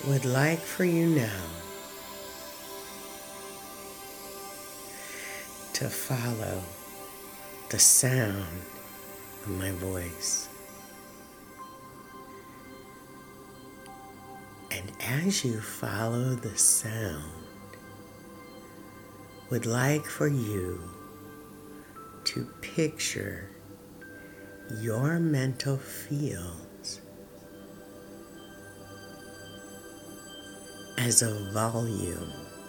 would like for you now to follow the sound of my voice. And as you follow the sound, would like for you to picture your mental fields as a volume.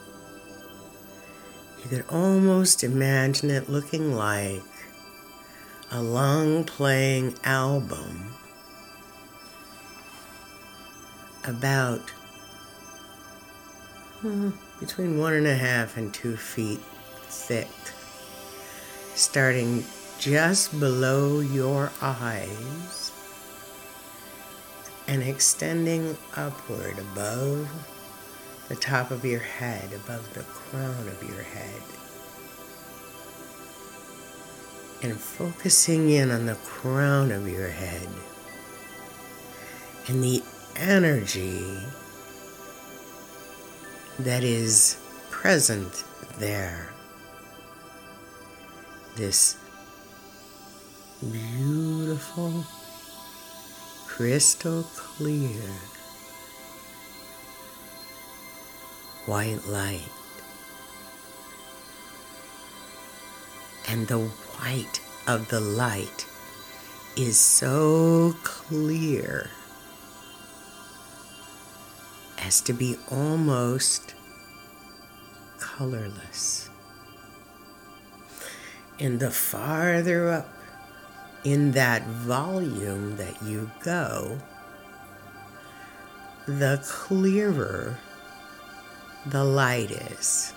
You could almost imagine it looking like a long playing album about between 1.5 and 2 feet thick, starting just below your eyes and extending upward above the top of your head, above the crown of your head, and focusing in on the crown of your head and the energy that is present there. This beautiful, crystal clear white light. And the white of the light is so clear as to be almost colorless. And the farther up in that volume that you go, the clearer the light is.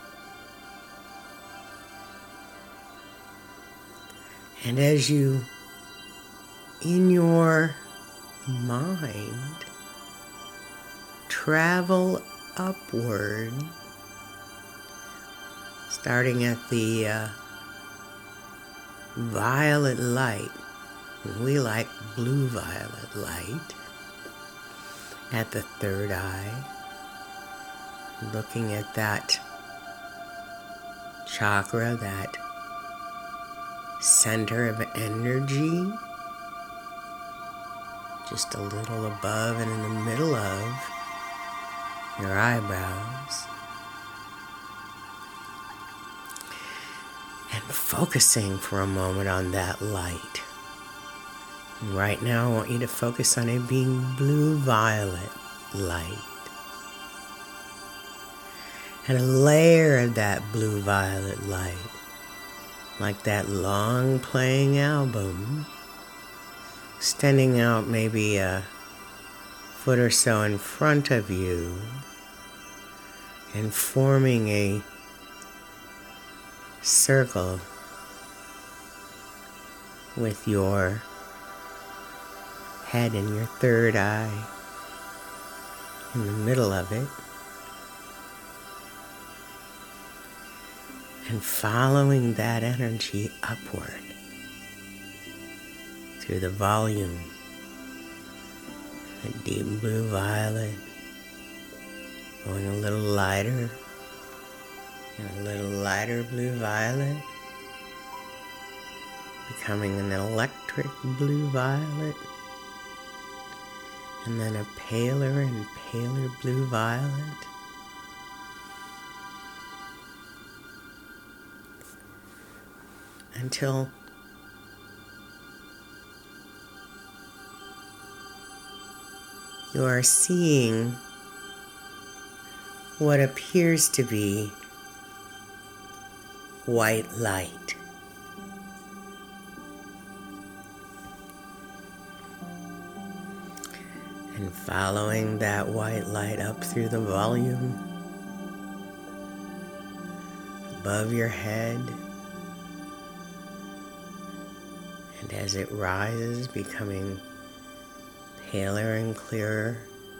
And as you, in your mind, travel upward, starting at the violet light, we like blue violet light, at the third eye, looking at that chakra, that center of energy, just a little above and in the middle of your eyebrows, and focusing for a moment on that light. And right now I want you to focus on it being blue-violet light. And a layer of that blue-violet light, like that long playing album, extending out maybe a foot or so in front of you and forming a circle with your head and your third eye in the middle of it, and following that energy upward through the volume, the deep blue violet, going a little lighter and a little lighter blue violet, becoming an electric blue violet, and then a paler and paler blue violet, until you are seeing what appears to be white light. And following that white light up through the volume, above your head, and as it rises, becoming paler and clearer,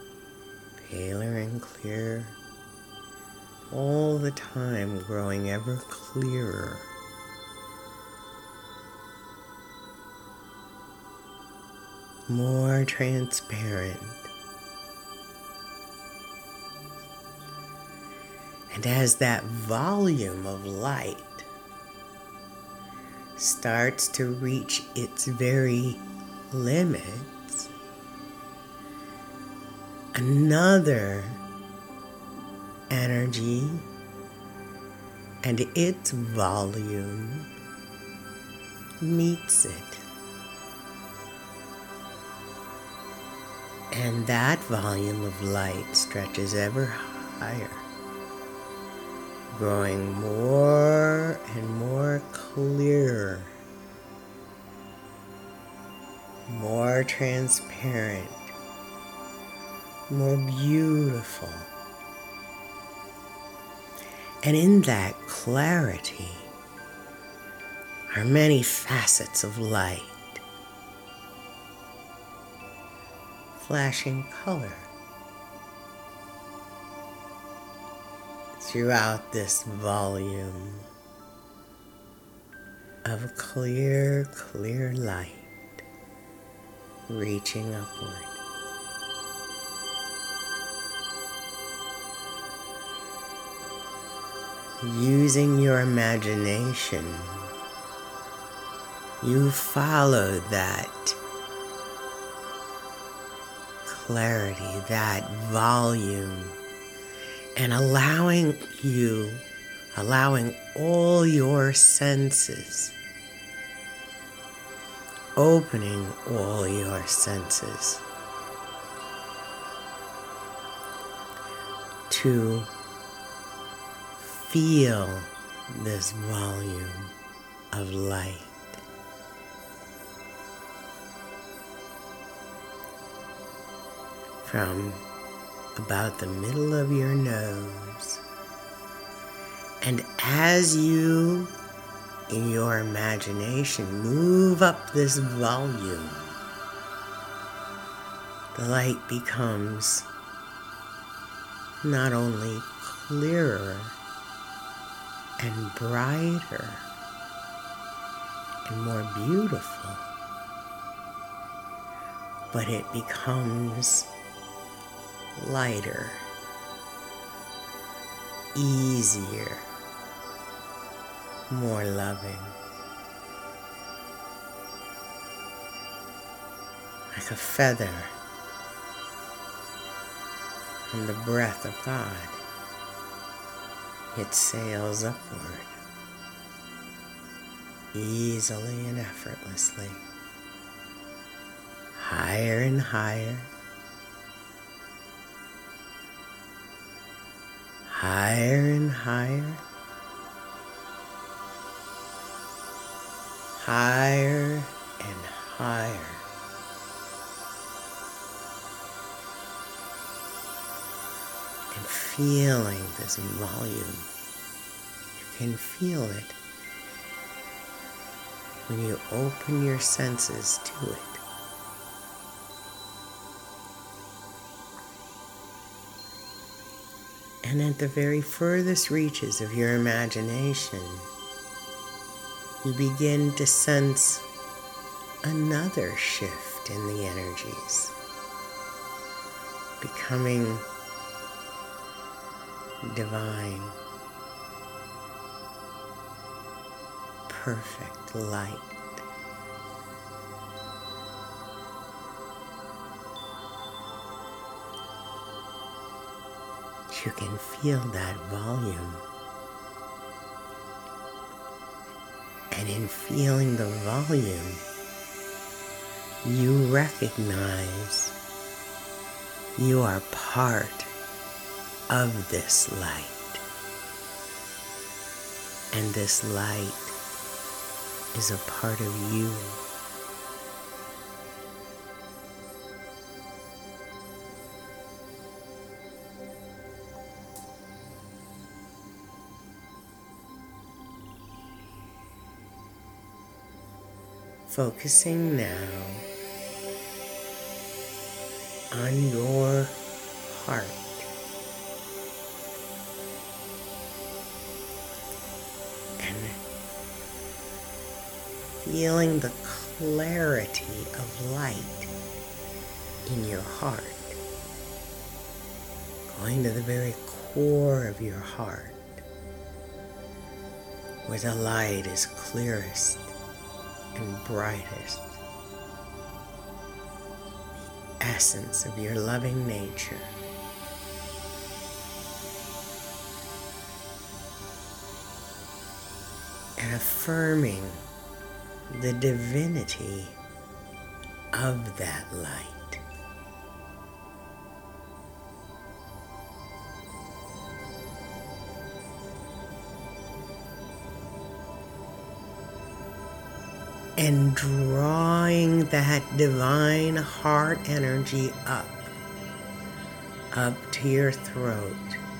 all the time growing ever clearer. More transparent, And as that volume of light starts to reach its very limits, another energy and its volume meets it. And that volume of light stretches ever higher, growing more and more clear, more transparent, more beautiful. And in that clarity are many facets of light, flashing color throughout this volume of clear, clear light reaching upward. Using your imagination, you follow that clarity, that volume, and allowing all your senses, opening all your senses to feel this volume of light. From about the middle of your nose, and as you, in your imagination, move up this volume, the light becomes not only clearer and brighter and more beautiful, but it becomes lighter, easier, more loving, like a feather from the breath of God. It sails upward, easily and effortlessly, higher and higher, higher and higher, higher and higher. And feeling this volume, you can feel it when you open your senses to it. And at the very furthest reaches of your imagination, you begin to sense another shift in the energies, becoming divine, perfect light. You can feel that volume. And in feeling the volume, you recognize you are part of this light. And this light is a part of you. Focusing now on your heart. And feeling the clarity of light in your heart, going to the very core of your heart, where the light is clearest and brightest, the essence of your loving nature. And affirming the divinity of that light. And drawing that divine heart energy up to your throat,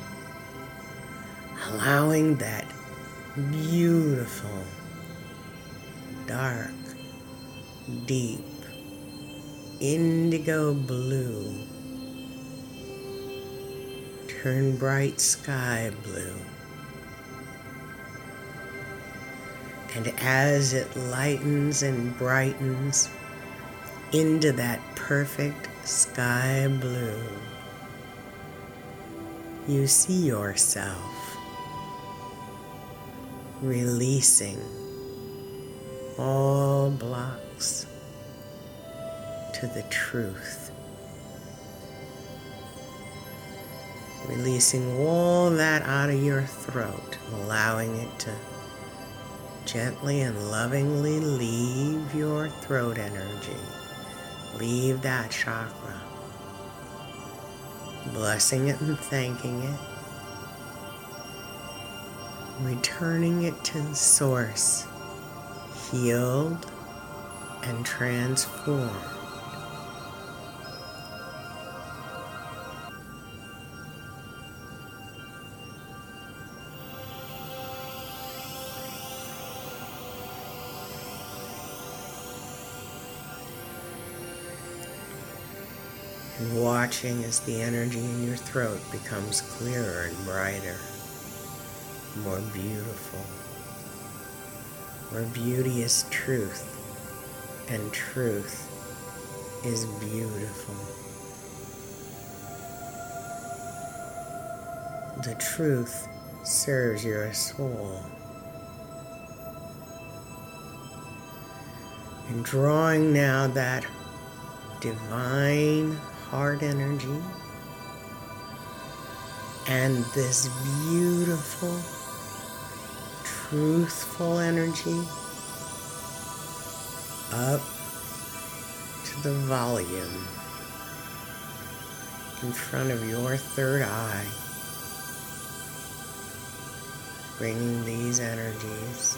allowing that beautiful, dark, deep, indigo blue turn bright sky blue. And as it lightens and brightens into that perfect sky blue, you see yourself releasing all blocks to the truth. Releasing all that out of your throat, allowing it to gently and lovingly leave your throat energy. Leave that chakra. Blessing it and thanking it. Returning it to the source, healed and transformed. And watching as the energy in your throat becomes clearer and brighter, more beautiful, where beauty is truth, and truth is beautiful. The truth serves your soul. And drawing now that divine heart energy and this beautiful, truthful energy up to the volume in front of your third eye, bringing these energies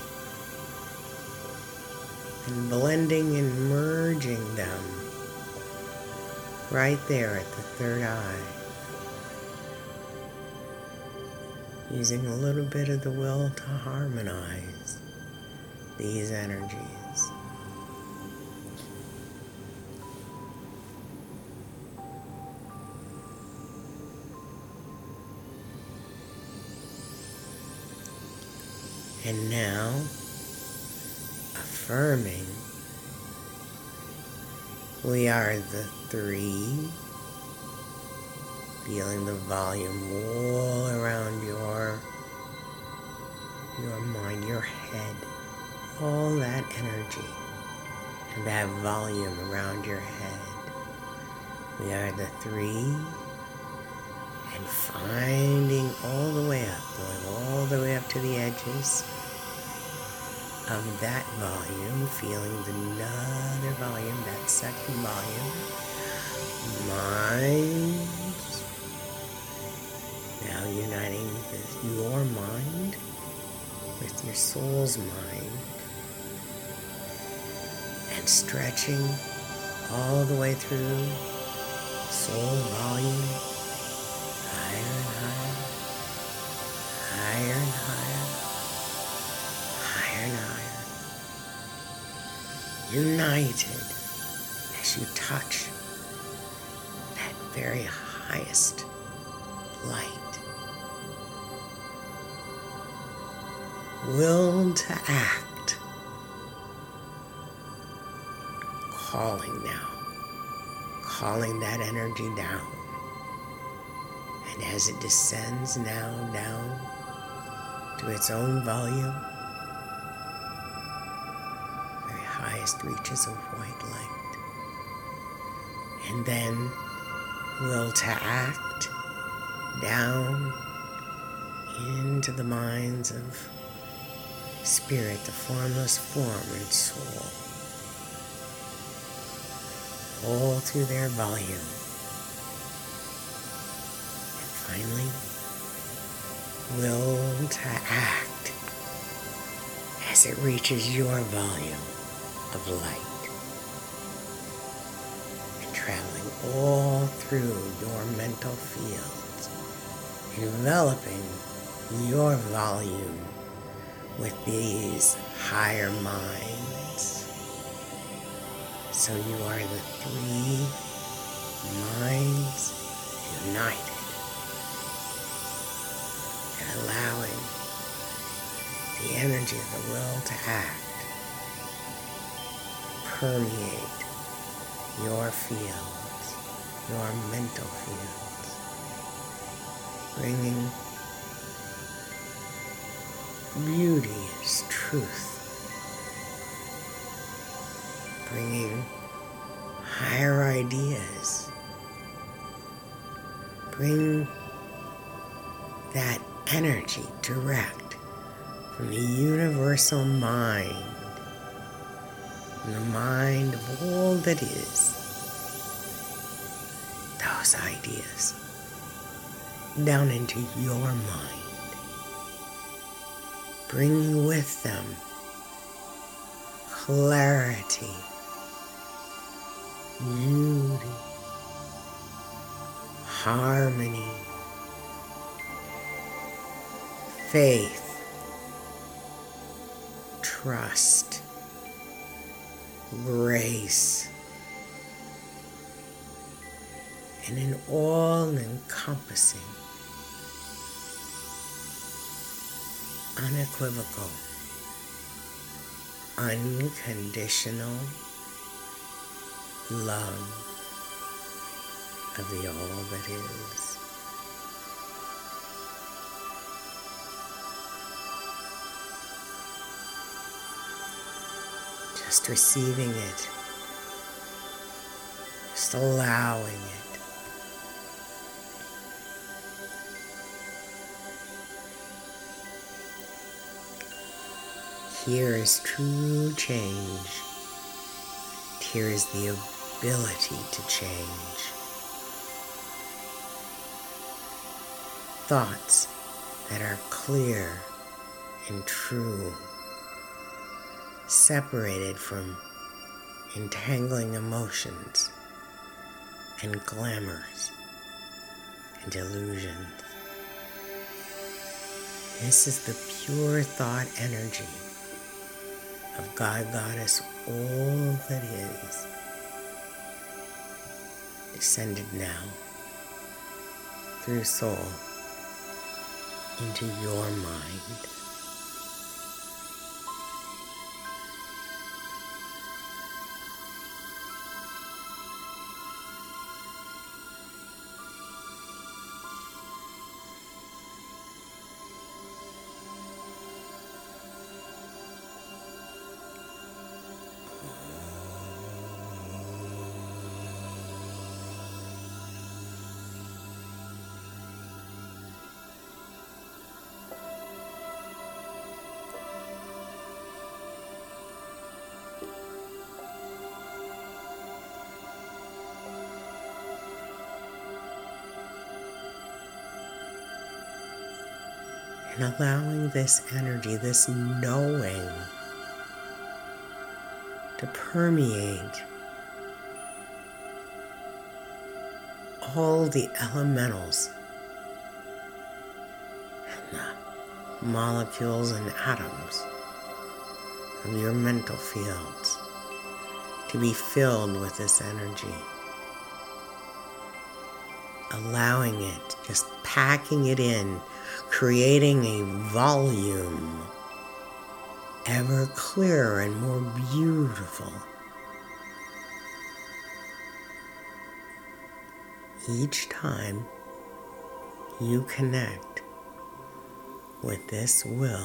and blending and merging them right there at the third eye, using a little bit of the will to harmonize these energies. And now, affirming, we are the three, feeling the volume all around your mind, your head, all that energy and that volume around your head. We are the three, and finding all the way up, going all the way up to the edges of that volume, feeling another volume, that second volume, minds, now uniting with your mind, with your soul's mind, and stretching all the way through soul volume, higher and higher, higher and higher, higher and higher. United as you touch that very highest light. Will to act. Calling now. Calling that energy down. And And as it descends now down to its own volume, very highest reaches of white light, and then will to act down into the minds of spirit, the formless form and soul, all through their volume. And finally, will to act as it reaches your volume of light and traveling all through your mental fields, enveloping your volume with these higher minds. So you are the three minds united and allowing the energy of the will to act permeate your fields, your mental fields, bringing beauty is truth, bringing higher ideas, bring that energy direct from the universal mind, from the mind of all that is, those ideas down into your mind, bringing with them clarity, beauty, harmony, faith, trust, grace, and an all-encompassing, unequivocal, unconditional love of the all that is. Just receiving it, just allowing it. Here is true change. Here is the ability to change. Thoughts that are clear and true, separated from entangling emotions and glamours and illusions. This is the pure thought energy of God, Goddess, all that is, descended now through soul into your mind. And allowing this energy, this knowing, to permeate all the elementals and the molecules and atoms of your mental fields to be filled with this energy. Allowing it, just packing it in, creating a volume ever clearer and more beautiful. Each time you connect with this will,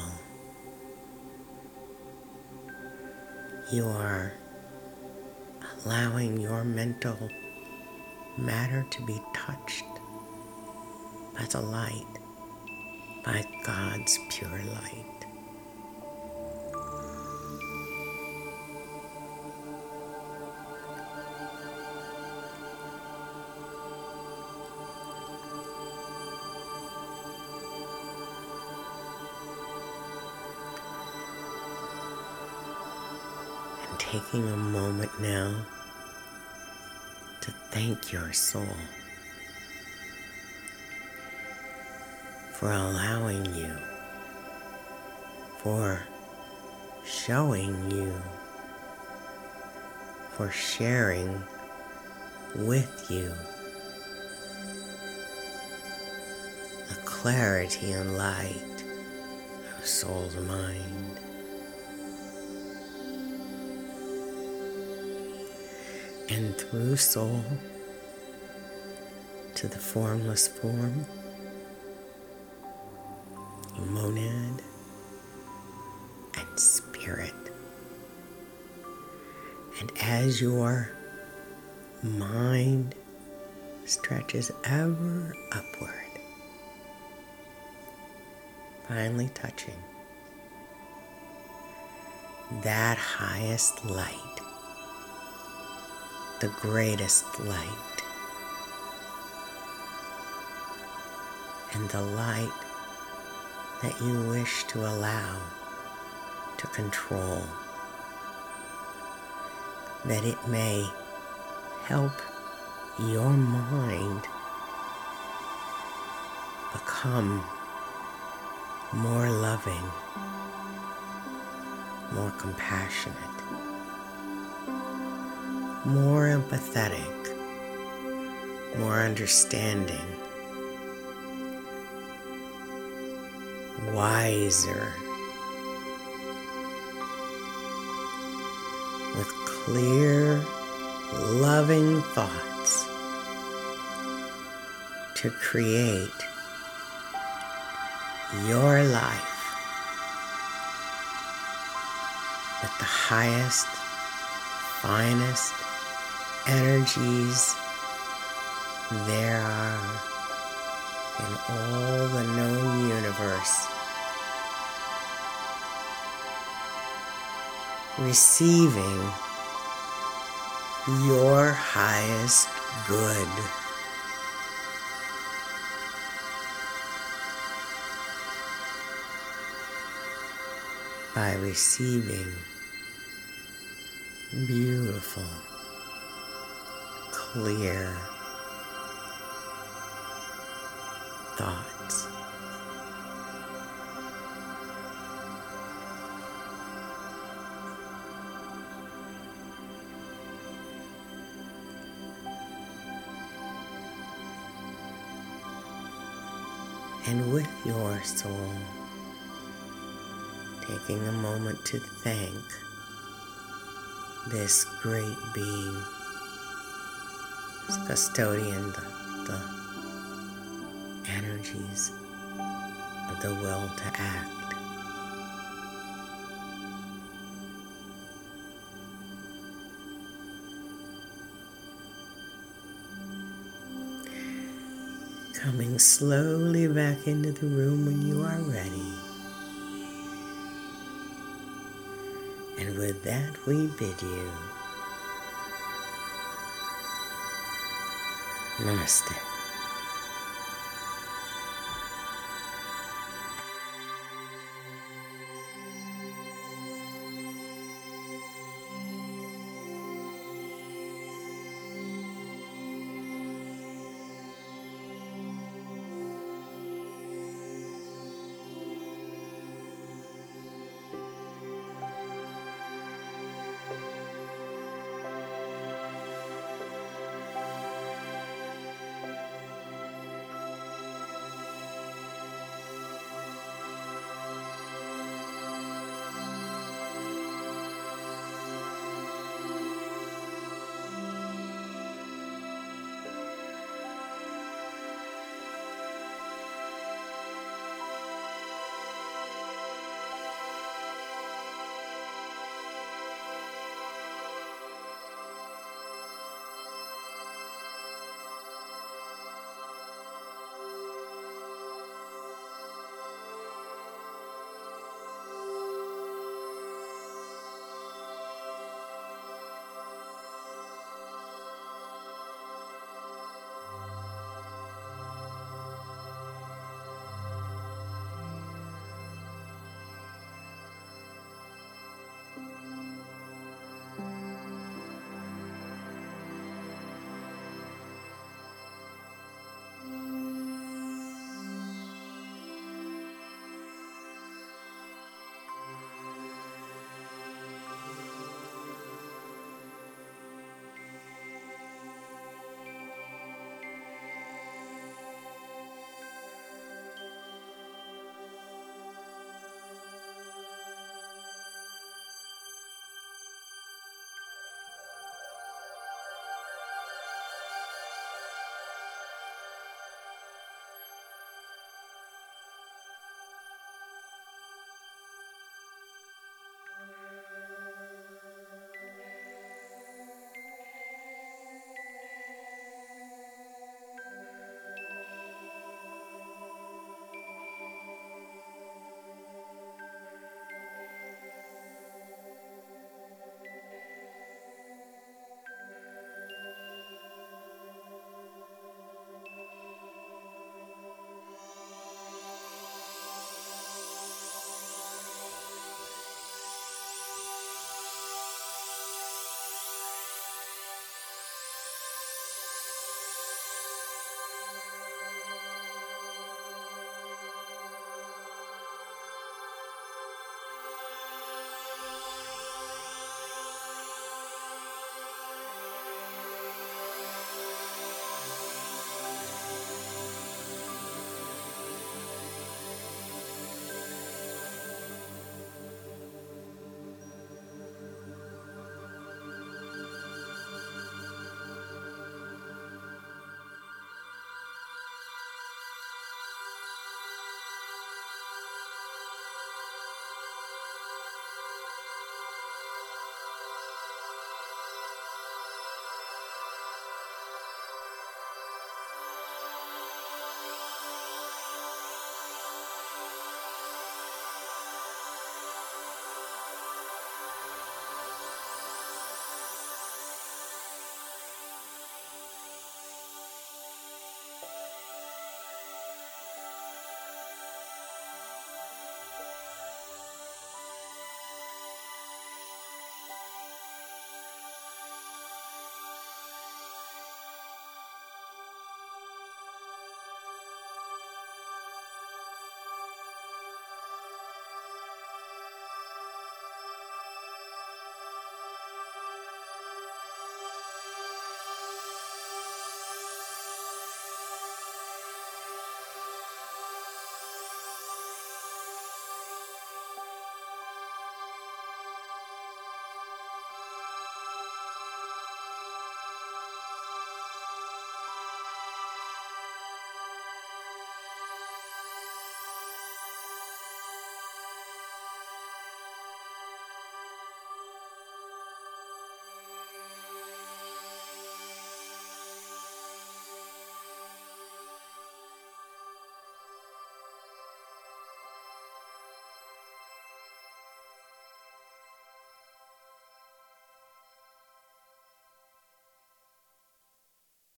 you are allowing your mental matter to be touched by the light, by God's pure light. And taking a moment now to thank your soul for allowing you, for showing you, for sharing with you the clarity and light of soul's mind. And through soul to the formless form, monad, and spirit. And as your mind stretches ever upward, finally touching that highest light, the greatest light, and the light that you wish to allow to control, that it may help your mind become more loving, more compassionate, more empathetic, more understanding, wiser, with clear, loving thoughts to create your life with the highest, finest energies there are in all the known universe, receiving your highest good. By receiving beautiful, clear thoughts. And with your soul, taking a moment to thank this great being, this custodian, the energies of the will to act. Coming slowly back into the room when you are ready. And with that, we bid you Namaste.